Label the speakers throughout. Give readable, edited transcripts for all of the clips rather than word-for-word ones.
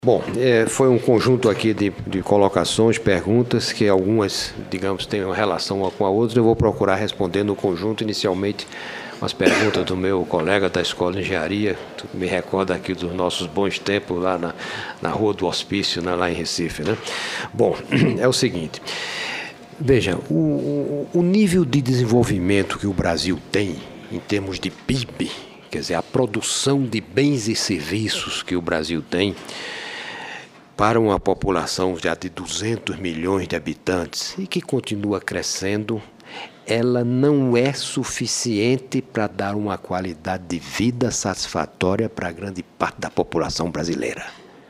Speaker 1: Bom, foi um conjunto aqui de colocações, perguntas, que algumas, digamos, têm uma relação uma com a outra. Eu vou procurar responder no conjunto, inicialmente, as perguntas do meu colega da Escola de Engenharia, que me recorda aqui dos nossos bons tempos lá na Rua do Hospício, né, lá em Recife, né? Bom, é o seguinte, veja, o nível de desenvolvimento que o Brasil tem, em termos de PIB, quer dizer, a produção de bens e serviços que o Brasil tem, para uma população já de 200 milhões de habitantes e que continua crescendo, ela não é suficiente para dar uma qualidade de vida satisfatória para a grande parte da população brasileira.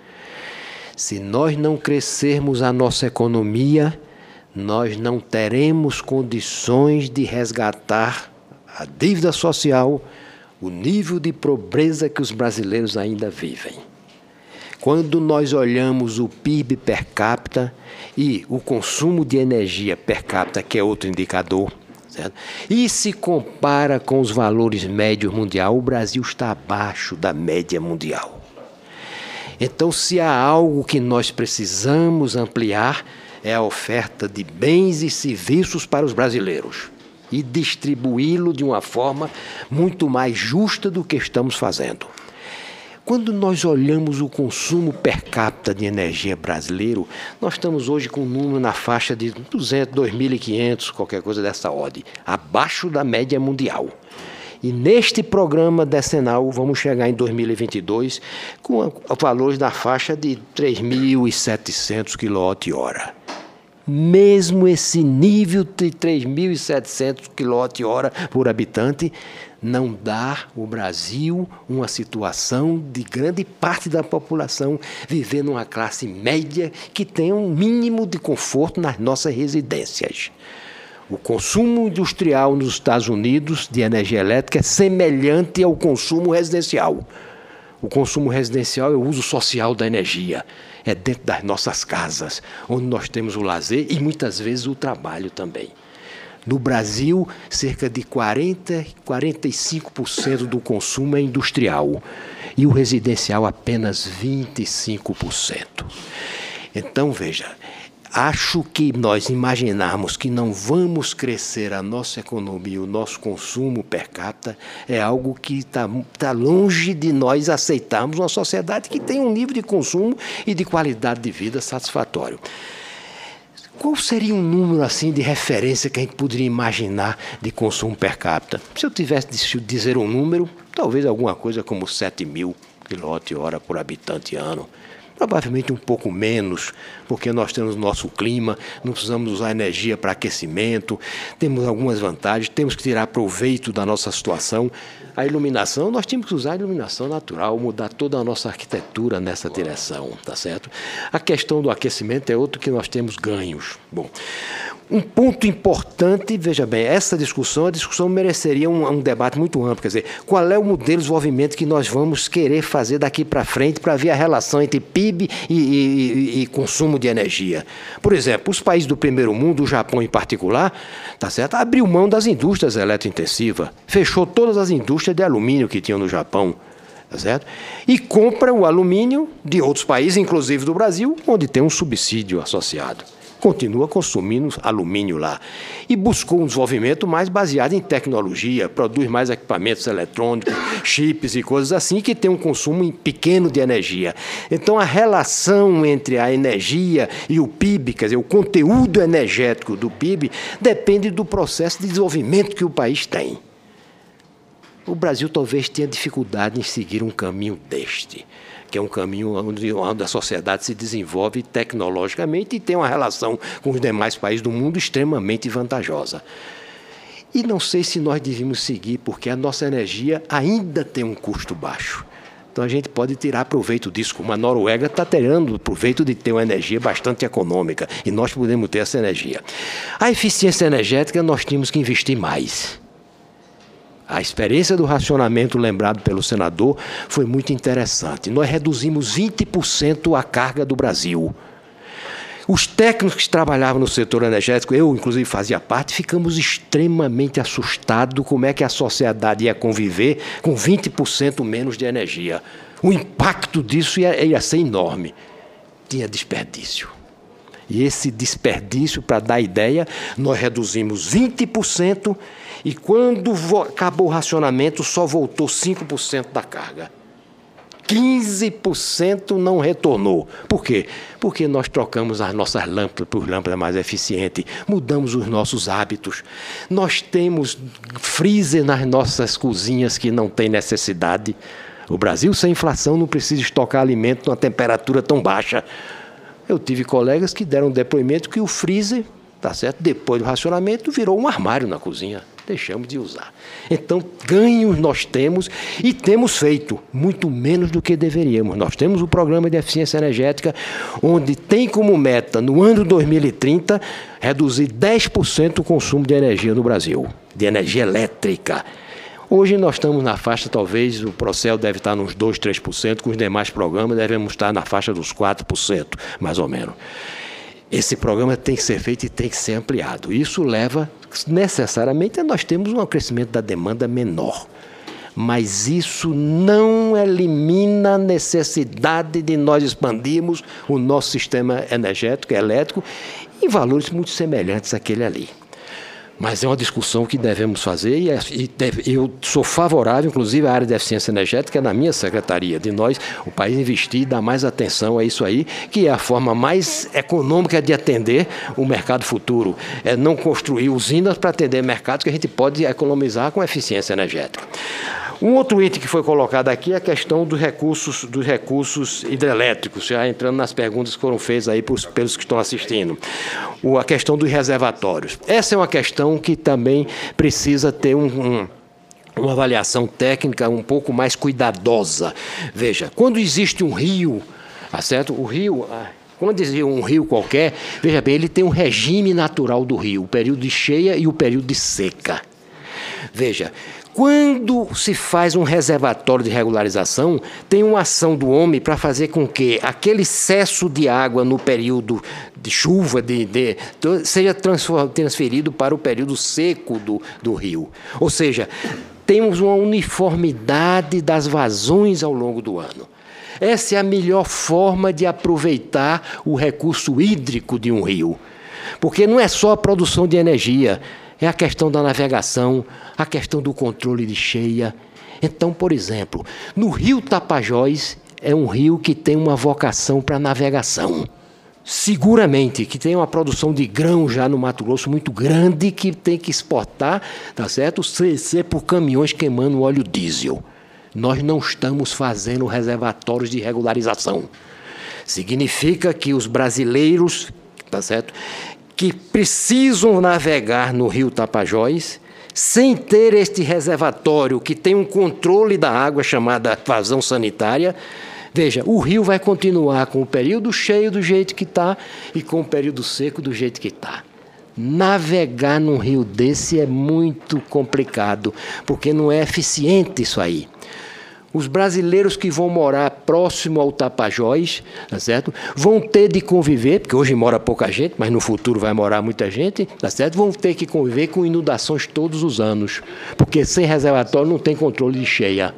Speaker 1: Se nós não crescermos a nossa economia, nós não teremos condições de resgatar a dívida social, o nível de pobreza que os brasileiros ainda vivem. Quando nós olhamos o PIB per capita e o consumo de energia per capita, que é outro indicador, certo? E se compara com os valores médios mundial, o Brasil está abaixo da média mundial. Então, se há algo que nós precisamos ampliar, é a oferta de bens e serviços para os brasileiros e distribuí-lo de uma forma muito mais justa do que estamos fazendo. Quando nós olhamos o consumo per capita de energia brasileiro, nós estamos hoje com um número na faixa de 200, 2.500, qualquer coisa dessa ordem, abaixo da média mundial. E neste programa decenal, vamos chegar em 2022 com valores na faixa de 3.700 kWh. Mesmo esse nível de 3.700 kWh por habitante, não dá ao Brasil uma situação de grande parte da população viver numa classe média que tenha um mínimo de conforto nas nossas residências. O consumo industrial nos Estados Unidos de energia elétrica é semelhante ao consumo residencial. O consumo residencial é o uso social da energia. É dentro das nossas casas, onde nós temos o lazer e muitas vezes o trabalho também. No Brasil, cerca de 45% do consumo é industrial e o residencial apenas 25%. Então, veja, acho que nós imaginarmos que não vamos crescer a nossa economia, o nosso consumo per capita, é algo que está longe de nós aceitarmos uma sociedade que tem um nível de consumo e de qualidade de vida satisfatório. Qual seria um número assim de referência que a gente poderia imaginar de consumo per capita? Se eu tivesse de dizer um número, talvez alguma coisa como 7.000 kWh por habitante ano. Provavelmente um pouco menos, porque nós temos nosso clima, não precisamos usar energia para aquecimento, temos algumas vantagens, temos que tirar proveito da nossa situação. A iluminação, nós temos que usar a iluminação natural, mudar toda a nossa arquitetura nessa direção, tá certo? A questão do aquecimento é outro que nós temos ganhos. Bom, um ponto importante, veja bem, a discussão mereceria um debate muito amplo, quer dizer, qual é o modelo de desenvolvimento que nós vamos querer fazer daqui para frente para ver a relação entre PIB e consumo de energia. Por exemplo, os países do primeiro mundo, o Japão em particular, tá certo? Abriu mão das indústrias eletrointensivas, fechou todas as indústrias de alumínio que tinham no Japão, tá certo? E compra o alumínio de outros países, inclusive do Brasil, onde tem um subsídio associado. Continua consumindo alumínio lá. E buscou um desenvolvimento mais baseado em tecnologia, produz mais equipamentos eletrônicos, chips e coisas assim, que tem um consumo pequeno de energia. Então, a relação entre a energia e o PIB, quer dizer, o conteúdo energético do PIB, depende do processo de desenvolvimento que o país tem. O Brasil talvez tenha dificuldade em seguir um caminho deste, que é um caminho onde a sociedade se desenvolve tecnologicamente e tem uma relação com os demais países do mundo extremamente vantajosa. E não sei se nós devíamos seguir, porque a nossa energia ainda tem um custo baixo. Então, a gente pode tirar proveito disso, como a Noruega está tirando proveito de ter uma energia bastante econômica, e nós podemos ter essa energia. A eficiência energética, nós temos que investir mais. A experiência do racionamento lembrado pelo senador foi muito interessante. Nós reduzimos 20% a carga do Brasil. Os técnicos que trabalhavam no setor energético, eu inclusive fazia parte, ficamos extremamente assustados como é que a sociedade ia conviver com 20% menos de energia. O impacto disso ia ser enorme. Tinha desperdício. E esse desperdício, para dar ideia, nós reduzimos 20% e quando acabou o racionamento só voltou 5% da carga. 15% não retornou. Por quê? Porque nós trocamos as nossas lâmpadas por lâmpadas mais eficientes, mudamos os nossos hábitos. Nós temos freezer nas nossas cozinhas que não tem necessidade. O Brasil, sem inflação, não precisa estocar alimento numa temperatura tão baixa. Eu tive colegas que deram depoimento que o freezer, tá certo, depois do racionamento, virou um armário na cozinha. Deixamos de usar. Então, ganhos nós temos e temos feito muito menos do que deveríamos. Nós temos o programa de eficiência energética, onde tem como meta, no ano 2030, reduzir 10% o consumo de energia no Brasil, de energia elétrica. Hoje nós estamos na faixa, talvez, o Procel deve estar nos 2%, 3%, com os demais programas devemos estar na faixa dos 4%, mais ou menos. Esse programa tem que ser feito e tem que ser ampliado. Isso leva, necessariamente, a nós temos um crescimento da demanda menor. Mas isso não elimina a necessidade de nós expandirmos o nosso sistema energético, elétrico, em valores muito semelhantes àquele ali. Mas é uma discussão que devemos fazer e eu sou favorável, inclusive, à área de eficiência energética na minha secretaria, de nós, o país investir e dar mais atenção a isso aí, que é a forma mais econômica de atender o mercado futuro. É não construir usinas para atender mercados que a gente pode economizar com eficiência energética. Um outro item que foi colocado aqui é a questão dos recursos hidrelétricos, já entrando nas perguntas que foram feitas aí pelos que estão assistindo. A questão dos reservatórios. Essa é uma questão que também precisa ter uma avaliação técnica um pouco mais cuidadosa. Veja, quando existe um rio, tá certo? O rio... Quando existe um rio qualquer, veja bem, ele tem um regime natural do rio, o período de cheia e o período de seca. Veja, quando se faz um reservatório de regularização, tem uma ação do homem para fazer com que aquele excesso de água no período de chuva seja transferido para o período seco do rio. Ou seja, temos uma uniformidade das vazões ao longo do ano. Essa é a melhor forma de aproveitar o recurso hídrico de um rio. Porque não é só a produção de energia, é a questão da navegação, a questão do controle de cheia. Então, por exemplo, no rio Tapajós é um rio que tem uma vocação para navegação. Seguramente, que tem uma produção de grão já no Mato Grosso muito grande, que tem que exportar, tá certo? Ser por caminhões queimando óleo diesel. Nós não estamos fazendo reservatórios de regularização. Significa que os brasileiros, tá certo, que precisam navegar no rio Tapajós, sem ter este reservatório que tem um controle da água chamada vazão sanitária, veja, o rio vai continuar com o período cheio do jeito que está e com o período seco do jeito que está. Navegar num rio desse é muito complicado, porque não é eficiente isso aí. Os brasileiros que vão morar próximo ao Tapajós, tá certo? Vão ter de conviver, porque hoje mora pouca gente, mas no futuro vai morar muita gente, tá certo? Vão ter que conviver com inundações todos os anos, porque sem reservatório não tem controle de cheia.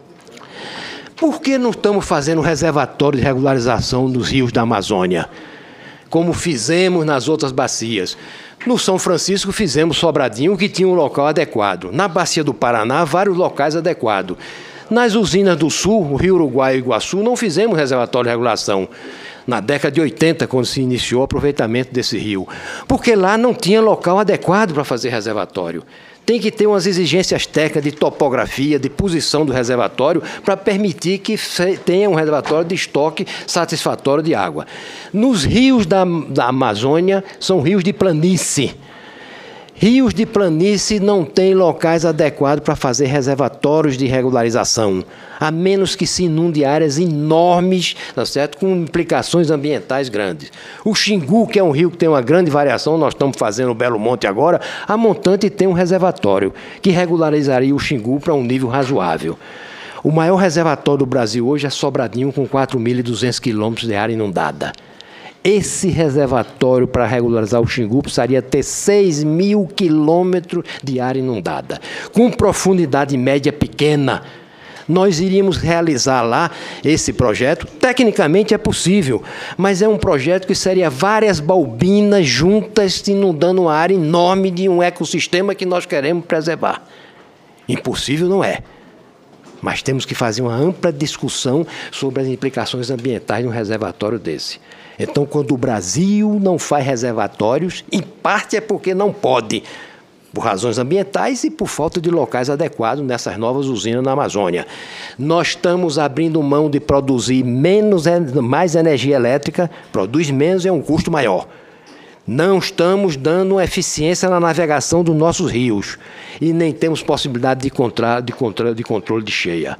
Speaker 1: Por que não estamos fazendo reservatório de regularização nos rios da Amazônia, como fizemos nas outras bacias? No São Francisco fizemos Sobradinho, que tinha um local adequado. Na Bacia do Paraná, vários locais adequados. Nas usinas do Sul, o Rio Uruguai e Iguaçu, não fizemos reservatório de regulação. Na década de 80, quando se iniciou o aproveitamento desse rio. Porque lá não tinha local adequado para fazer reservatório. Tem que ter umas exigências técnicas de topografia, de posição do reservatório, para permitir que tenha um reservatório de estoque satisfatório de água. Nos rios da Amazônia, são rios de planície. Rios de planície não têm locais adequados para fazer reservatórios de regularização, a menos que se inunde áreas enormes, tá certo? Com implicações ambientais grandes. O Xingu, que é um rio que tem uma grande variação, nós estamos fazendo o Belo Monte agora, a montante tem um reservatório que regularizaria o Xingu para um nível razoável. O maior reservatório do Brasil hoje é Sobradinho, com 4.200 quilômetros de área inundada. Esse reservatório para regularizar o Xingu precisaria ter 6.000 quilômetros de área inundada, com profundidade média pequena, nós iríamos realizar lá esse projeto. Tecnicamente é possível, mas é um projeto que seria várias balbinas juntas, inundando uma área enorme de um ecossistema que nós queremos preservar. Impossível não é. Mas temos que fazer uma ampla discussão sobre as implicações ambientais de um reservatório desse. Então, quando o Brasil não faz reservatórios, em parte é porque não pode, por razões ambientais e por falta de locais adequados nessas novas usinas na Amazônia. Nós estamos abrindo mão de produzir mais energia elétrica, produz menos e é um custo maior. Não estamos dando eficiência na navegação dos nossos rios e nem temos possibilidade de controle de cheia.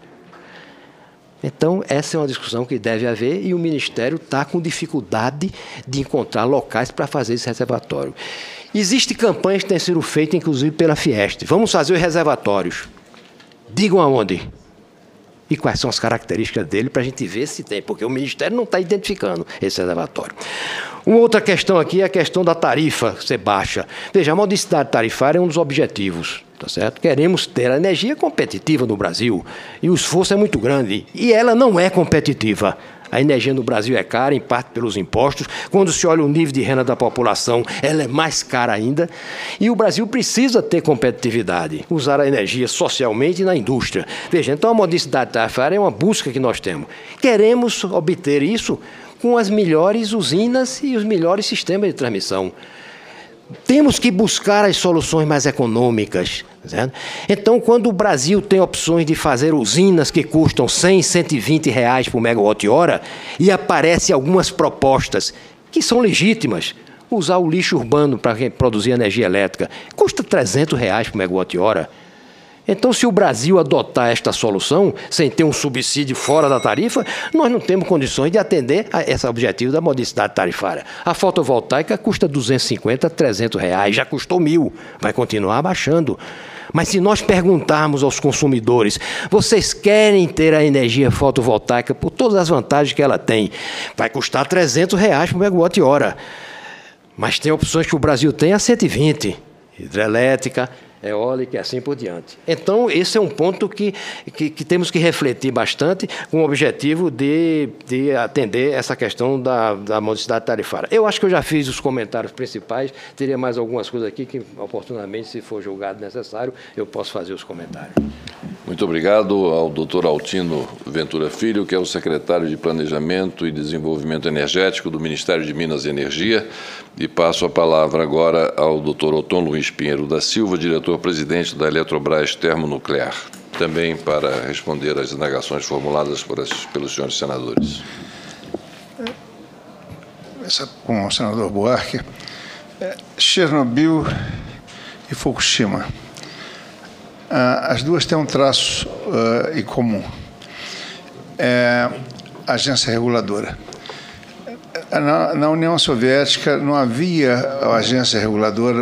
Speaker 1: Então, essa é uma discussão que deve haver e o Ministério está com dificuldade de encontrar locais para fazer esse reservatório. Existem campanhas que têm sido feitas, inclusive, pela Fiesp. Vamos fazer os reservatórios. Digam aonde. E quais são as características dele para a gente ver se tem, porque o Ministério não está identificando esse reservatório. Uma outra questão aqui é a questão da tarifa ser baixa. Veja, a modicidade tarifária é um dos objetivos, tá certo? Queremos ter a energia competitiva no Brasil e o esforço é muito grande e ela não é competitiva. A energia no Brasil é cara, em parte pelos impostos. Quando se olha o nível de renda da população, ela é mais cara ainda. E o Brasil precisa ter competitividade, usar a energia socialmente e na indústria. Veja, então a modicidade tarifária é uma busca que nós temos. Queremos obter isso com as melhores usinas e os melhores sistemas de transmissão. Temos que buscar as soluções mais econômicas. Certo? Então, quando o Brasil tem opções de fazer usinas que custam 100, 120 reais por megawatt-hora e aparecem algumas propostas que são legítimas, usar o lixo urbano para produzir energia elétrica custa 300 reais por megawatt-hora. Então, se o Brasil adotar esta solução, sem ter um subsídio fora da tarifa, nós não temos condições de atender a esse objetivo da modicidade tarifária. A fotovoltaica custa 250, 300 reais, já custou 1.000, vai continuar baixando. Mas se nós perguntarmos aos consumidores, vocês querem ter a energia fotovoltaica por todas as vantagens que ela tem? Vai custar 300 reais por megawatt-hora. Mas tem opções que o Brasil tem a 120, hidrelétrica, eólica e assim por diante. Então, esse é um ponto que temos que refletir bastante com o objetivo de atender essa questão da modicidade tarifária. Eu acho que eu já fiz os comentários principais, teria mais algumas coisas aqui que, oportunamente, se for julgado necessário, eu posso fazer os comentários.
Speaker 2: Muito obrigado ao doutor Altino Ventura Filho, que é o secretário de Planejamento e Desenvolvimento Energético do Ministério de Minas e Energia, e passo a palavra agora ao doutor Oton Luiz Pinheiro da Silva, diretor-presidente da Eletrobras Termonuclear, também para responder às indagações formuladas pelos senhores senadores.
Speaker 3: Começar com o senador Buarque. Chernobyl e Fukushima. As duas têm um traço em comum. A agência reguladora. Na União Soviética não havia a agência reguladora,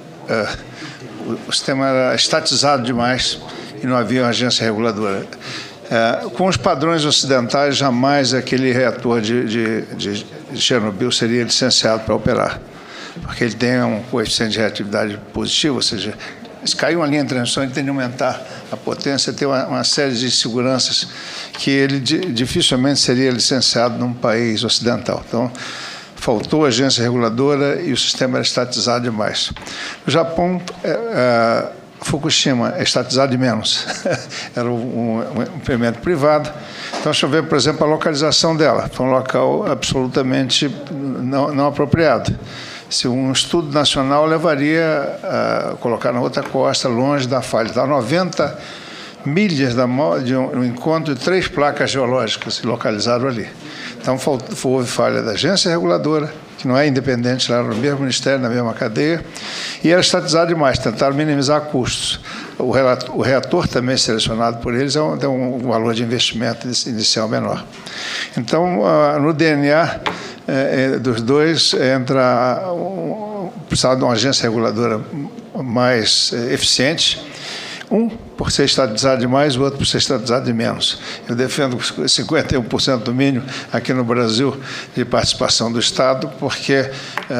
Speaker 3: o sistema era estatizado demais e não havia uma agência reguladora. Com os padrões ocidentais, jamais aquele reator de Chernobyl seria licenciado para operar, porque ele tem um coeficiente de reatividade positivo, ou seja, se cair uma linha de transmissão, ele tem de aumentar a potência, tem uma série de inseguranças que ele dificilmente seria licenciado num país ocidental. Então, faltou a agência reguladora e o sistema era estatizado demais. No Japão, Fukushima é estatizado de menos. Era um empreendimento privado. Então, deixa eu ver, por exemplo, a localização dela. Foi um local absolutamente não apropriado. Se um estudo nacional levaria a colocar na outra costa, longe da falha. Está a 90 milhas de um encontro de 3 placas geológicas se localizaram ali. Então, houve falha da agência reguladora, que não é independente, lá no mesmo ministério, na mesma cadeia, e era estatizado demais, tentaram minimizar custos. O reator também selecionado por eles tem um valor de investimento inicial menor. Então, no DNA dos dois, precisava de uma agência reguladora mais eficiente, um por ser estatizado de mais, o outro por ser estatizado de menos. Eu defendo 51% do mínimo aqui no Brasil de participação do Estado, porque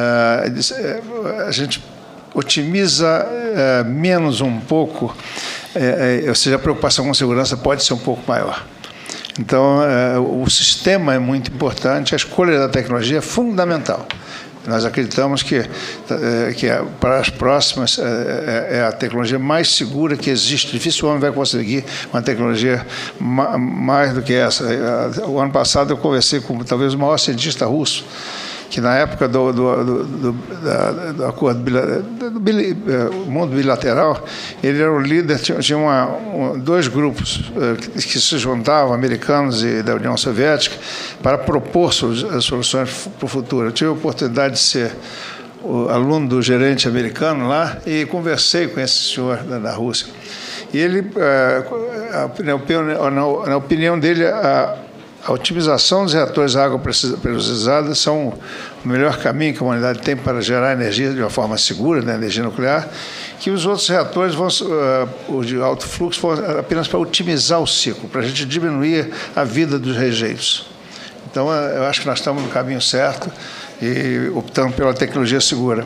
Speaker 3: a gente otimiza menos um pouco ou seja, a preocupação com segurança pode ser um pouco maior. Então, o sistema é muito importante, a escolha da tecnologia é fundamental. Nós acreditamos que para as próximas é a tecnologia mais segura que existe. Difícil o homem vai conseguir uma tecnologia mais do que essa. O ano passado eu conversei com talvez o maior cientista russo, que na época do acordo do mundo bilateral, ele era o líder, tinha dois grupos que se juntavam, americanos e da União Soviética, para propor soluções para o futuro. Eu tive a oportunidade de ser o aluno do gerente americano lá e conversei com esse senhor da Rússia. E ele, na opinião dele, a otimização dos reatores de água pressurizada são o melhor caminho que a humanidade tem para gerar energia de uma forma segura, né, energia nuclear, que os outros reatores, os de alto fluxo, vão apenas para otimizar o ciclo, para a gente diminuir a vida dos rejeitos. Então, eu acho que nós estamos no caminho certo e optando pela tecnologia segura.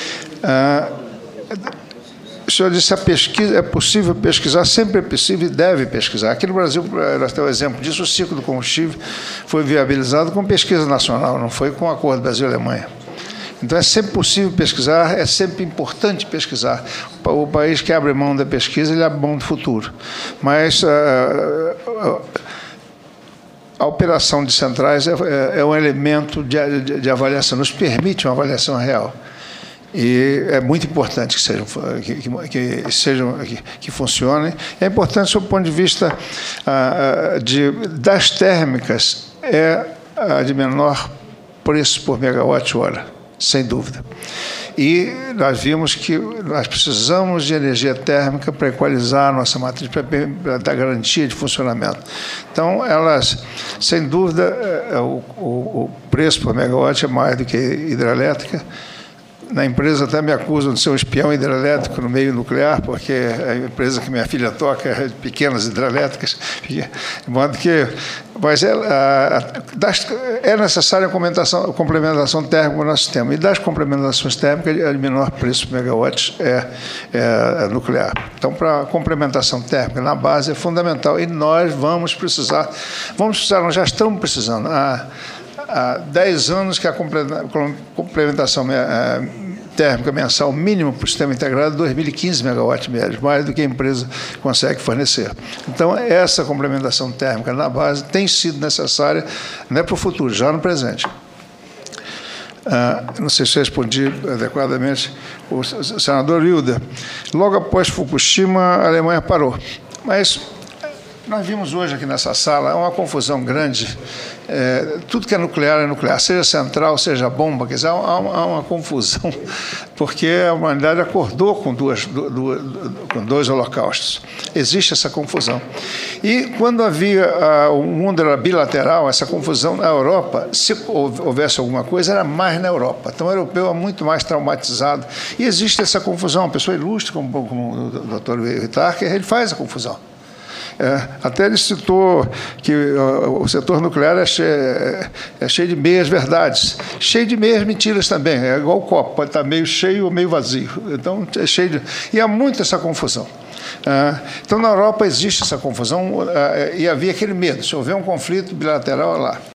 Speaker 3: O senhor disse que a pesquisa é possível pesquisar, sempre é possível e deve pesquisar. Aqui no Brasil, nós temos um exemplo disso, o ciclo do combustível foi viabilizado com pesquisa nacional, não foi com o acordo Brasil-Alemanha. Então, é sempre possível pesquisar, é sempre importante pesquisar. O país que abre mão da pesquisa, ele abre mão do futuro. Mas a operação de centrais é um elemento de avaliação, nos permite uma avaliação real. E é muito importante que funcionem. É importante, sob o ponto de vista das térmicas, é a de menor preço por megawatt-hora, sem dúvida. E nós vimos que nós precisamos de energia térmica para equalizar a nossa matriz, para dar garantia de funcionamento. Então, elas, sem dúvida, o preço por megawatt é mais do que hidrelétrica. Na empresa até me acusam de ser um espião hidrelétrico no meio nuclear, porque a empresa que minha filha toca é de pequenas hidrelétricas, de modo que... Mas é necessária a complementação térmica no nosso sistema. E das complementações térmicas, a de menor preço por megawatt é nuclear. Então, para a complementação térmica na base é fundamental. E nós vamos precisar, nós já estamos precisando. Há 10 anos que a complementação térmica mensal mínimo para o sistema integrado é 2.015 megawatts médios, mais do que a empresa consegue fornecer. Então, essa complementação térmica na base tem sido necessária, não é para o futuro, já no presente. Não sei se respondi adequadamente o senador Hilder. Logo após Fukushima, a Alemanha parou. Mas nós vimos hoje aqui nessa sala uma confusão grande. Tudo que é nuclear, seja central, seja bomba, quer dizer, há uma confusão, porque a humanidade acordou com dois holocaustos. Existe essa confusão. E quando o mundo era bilateral, essa confusão na Europa, se houvesse alguma coisa, era mais na Europa. Então, o europeu é muito mais traumatizado. E existe essa confusão. Uma pessoa ilustre, como o Dr. Ritarker, ele faz a confusão. Até ele citou que o setor nuclear é cheio de meias verdades, cheio de meias mentiras também. É igual o copo, pode estar meio cheio ou meio vazio. Então, é cheio de... E há muito essa confusão. Então, na Europa existe essa confusão e havia aquele medo. Se houver um conflito bilateral, lá.